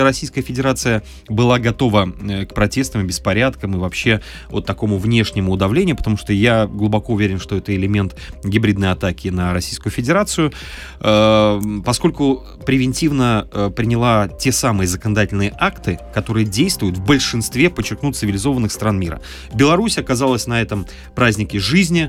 Российская Федерация была готова к протестам, беспорядкам и вообще вот такому внешнему давлению, потому что я глубоко уверен, что это элемент гибридной атаки на Российскую Федерацию, поскольку превентивно приняла те самые законодательные акты, которые действуют в большинстве, подчеркну, цивилизованных стран мира. Беларусь оказалась на этом празднике жизни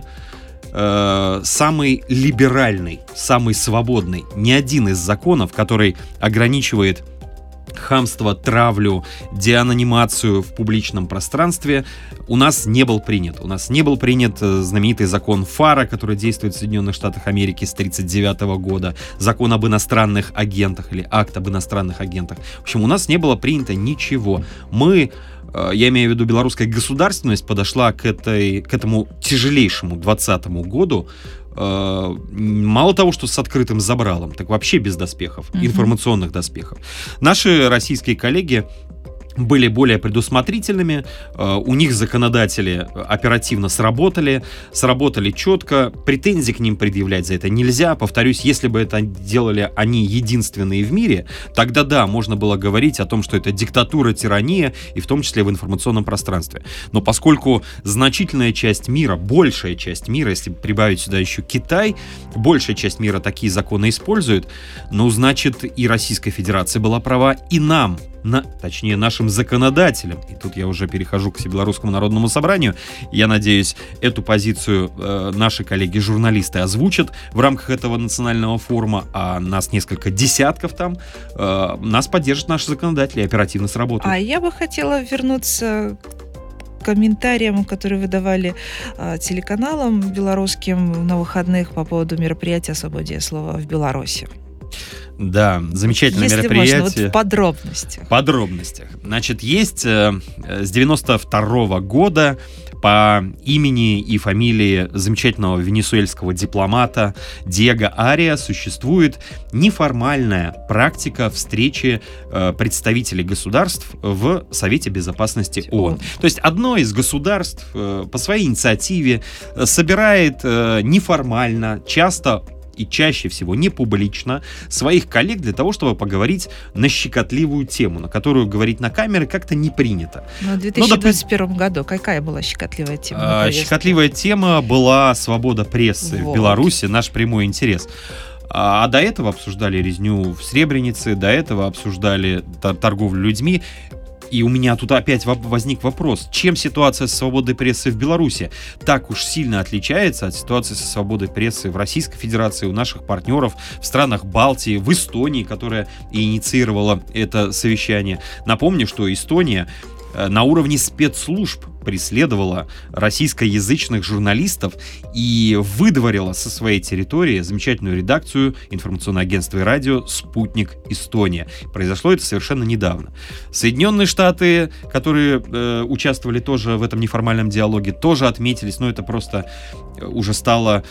самый либеральный, самый свободный. Ни один из законов, который ограничивает хамство, травлю, деанонимацию в публичном пространстве, у нас не был принят. У нас не был принят знаменитый закон ФАРа, который действует в Соединенных Штатах Америки с 1939 года, закон об иностранных агентах или акт об иностранных агентах. В общем, у нас не было принято ничего. Я имею в виду, белорусская государственность подошла к этому тяжелейшему 2020 году мало того, что с открытым забралом, так вообще без доспехов, информационных доспехов. Наши российские коллеги были более предусмотрительными, у них законодатели оперативно сработали четко, претензий к ним предъявлять за это нельзя. Повторюсь, если бы это делали они единственные в мире, тогда да, можно было говорить о том, что это диктатура, тирания, и в том числе в информационном пространстве. Но поскольку значительная часть мира, большая часть мира, если прибавить сюда еще Китай, большая часть мира такие законы использует, ну, значит, и Российская Федерация была права, и нам, точнее, нашим законодателям, и тут я уже перехожу к Всебелорусскому народному собранию, я надеюсь, эту позицию наши коллеги-журналисты озвучат в рамках этого национального форума, а нас несколько десятков там, нас поддержат наши законодатели и оперативно сработают. А я бы хотела вернуться к комментариям, которые вы давали телеканалам белорусским на выходных по поводу мероприятия о свободе слова в Беларуси. Да, замечательное мероприятие. Можно, вот в подробностях. В подробностях. Значит, есть с 92 года по имени и фамилии замечательного венесуэльского дипломата Диего Ария существует неформальная практика встречи представителей государств в Совете Безопасности ООН. То есть одно из государств по своей инициативе собирает неформально, часто и чаще всего не публично, своих коллег для того, чтобы поговорить на щекотливую тему, на которую говорить на камеры как-то не принято. Но в 2021 году какая была щекотливая тема? Щекотливая тема была свобода прессы в Беларуси, наш прямой интерес. А до этого обсуждали резню в Сребренице, до этого обсуждали торговлю людьми. И у меня тут опять возник вопрос, чем ситуация с свободой прессы в Беларуси так уж сильно отличается от ситуации со свободой прессы в Российской Федерации, у наших партнеров, в странах Балтии, в Эстонии, которая и инициировала это совещание. Напомню, что Эстония на уровне спецслужб преследовала российскоязычных журналистов и выдворила со своей территории замечательную редакцию информационного агентства и радио «Спутник Эстония». Произошло это совершенно недавно. Соединенные Штаты, которые участвовали тоже в этом неформальном диалоге, тоже отметились, но это просто уже стало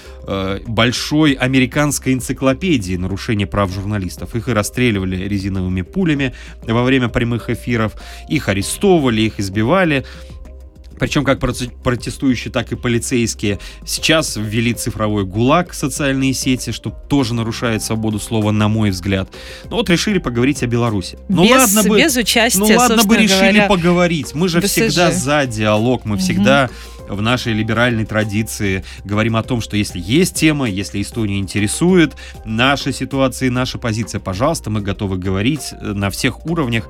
большой американской энциклопедией нарушения прав журналистов. Их и расстреливали резиновыми пулями во время прямых эфиров, их арестовывали, их избивали. Причем как протестующие, так и полицейские. Сейчас ввели цифровой ГУЛАГ, социальные сети, что тоже нарушает свободу слова, на мой взгляд. Ну вот решили поговорить о Беларуси. Без участия, ну ладно бы решили говоря, поговорить. Мы же БСЖ. всегда за диалог, мы всегда в нашей либеральной традиции говорим о том, что если есть тема, если Эстония интересует, наша ситуация и наша позиция, пожалуйста, мы готовы говорить на всех уровнях.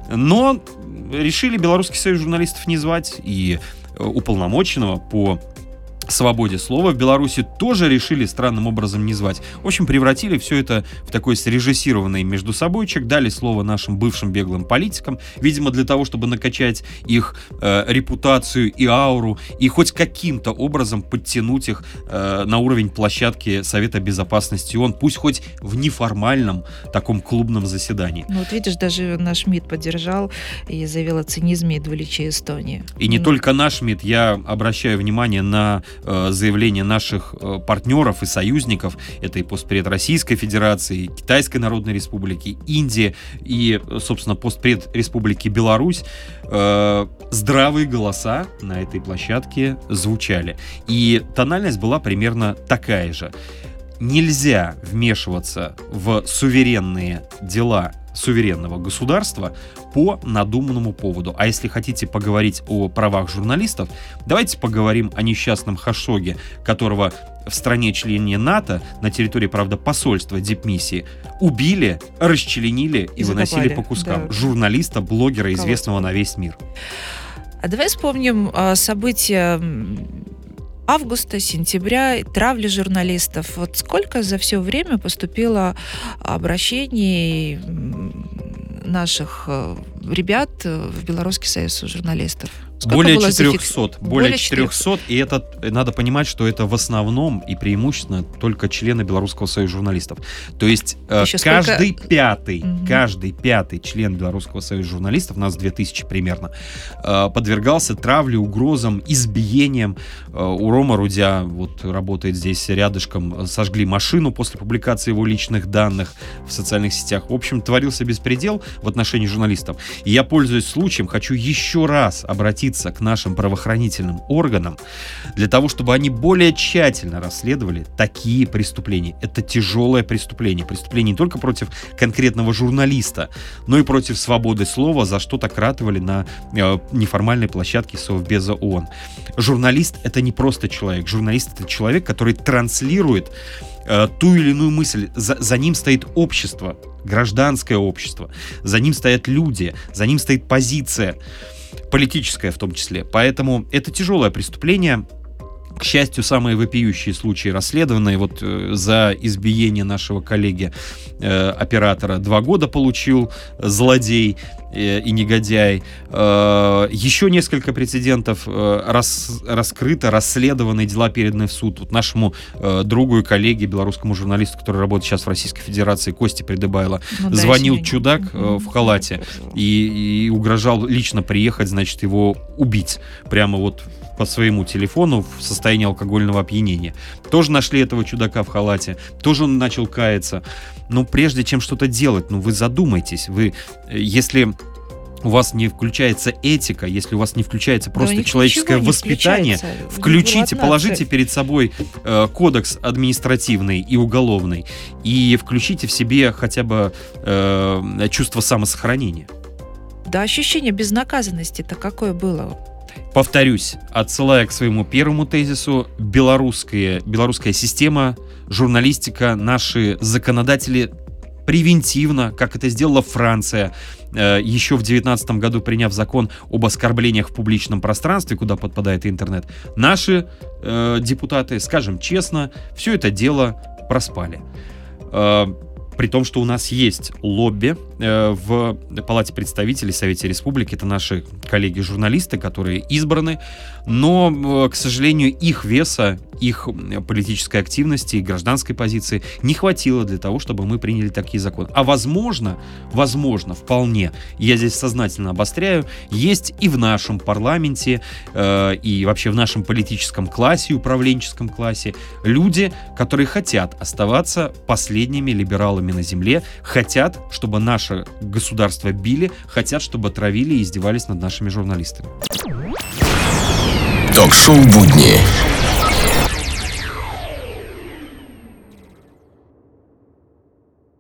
Но решили Белорусский союз журналистов не звать, и уполномоченного по свободе слова в Беларуси тоже решили странным образом не звать. В общем, превратили все это в такой срежиссированный междусобойчик, дали слово нашим бывшим беглым политикам, видимо, для того, чтобы накачать их репутацию и ауру, и хоть каким-то образом подтянуть их на уровень площадки Совета Безопасности ООН, пусть хоть в неформальном таком клубном заседании. Ну вот видишь, даже наш МИД поддержал и заявил о цинизме и двуличии Эстонии. И не только наш МИД, я обращаю внимание на заявления наших партнеров и союзников. Это и постпред Российской Федерации, и Китайской Народной Республики, Индии и, собственно, постпред Республики Беларусь. Здравые голоса на этой площадке звучали. И тональность была примерно такая же. Нельзя вмешиваться в суверенные дела суверенного государства по надуманному поводу. А если хотите поговорить о правах журналистов, давайте поговорим о несчастном Хашогге, которого в стране-члене НАТО, на территории, правда, посольства дипмиссии, убили, расчленили и выносили по кускам. Да. Журналиста, блогера, известного на весь мир. А давай вспомним события августа, сентября, травли журналистов. Вот сколько за все время поступило обращений наших ребят в Белорусский союз журналистов? Более 400, и это, надо понимать, что это в основном и преимущественно только члены Белорусского союза журналистов. То есть каждый пятый член Белорусского союза журналистов, нас 2000 примерно, подвергался травле, угрозам, избиениям. У Рома Рудя, вот работает здесь рядышком, сожгли машину после публикации его личных данных в социальных сетях. В общем, творился беспредел в отношении журналистов. И я, пользуясь случаем, хочу еще раз обратиться к нашим правоохранительным органам для того, чтобы они более тщательно расследовали такие преступления. Это тяжелое преступление. Преступление не только против конкретного журналиста, но и против свободы слова, за что так ратовали на неформальной площадке Совбеза ООН. Журналист — это не просто человек. Журналист — это человек, который транслирует ту или иную мысль. За ним стоит общество, гражданское общество. За ним стоят люди, за ним стоит позиция, политическое в том числе. Поэтому это тяжелое преступление. К счастью, самые вопиющие случаи расследованы. Вот за избиение нашего коллеги, оператора, 2 года получил злодей и негодяй. Еще несколько прецедентов раскрыто, расследованы, дела переданы в суд. Вот нашему другу и коллеге, белорусскому журналисту, который работает сейчас в Российской Федерации, Косте Придыбайло, звонил чудак в халате и угрожал лично приехать, значит, его убить. Прямо вот по своему телефону в состоянии алкогольного опьянения. Тоже нашли этого чудака в халате, тоже он начал каяться. Но прежде чем что-то делать, вы задумайтесь. Если у вас не включается этика, если у вас не включается просто человеческое воспитание, включите, положите перед собой кодекс административный и уголовный и включите в себе хотя бы чувство самосохранения. Да, ощущение безнаказанности-то какое было? Повторюсь, отсылая к своему первому тезису, белорусская система, журналистика, наши законодатели превентивно, как это сделала Франция, еще в 2019 году приняв закон об оскорблениях в публичном пространстве, куда подпадает интернет, наши депутаты, скажем честно, все это дело проспали. При том, что у нас есть лобби в Палате представителей, Совете Республики, это наши коллеги-журналисты, которые избраны, но, к сожалению, их веса, их политической активности и гражданской позиции не хватило для того, чтобы мы приняли такие законы. А возможно, вполне, я здесь сознательно обостряю, есть и в нашем парламенте, и вообще в нашем политическом классе, управленческом классе люди, которые хотят оставаться последними либералами на земле, хотят, чтобы наше государство били, хотят, чтобы травили и издевались над нашими журналистами. Ток-шоу «Будни».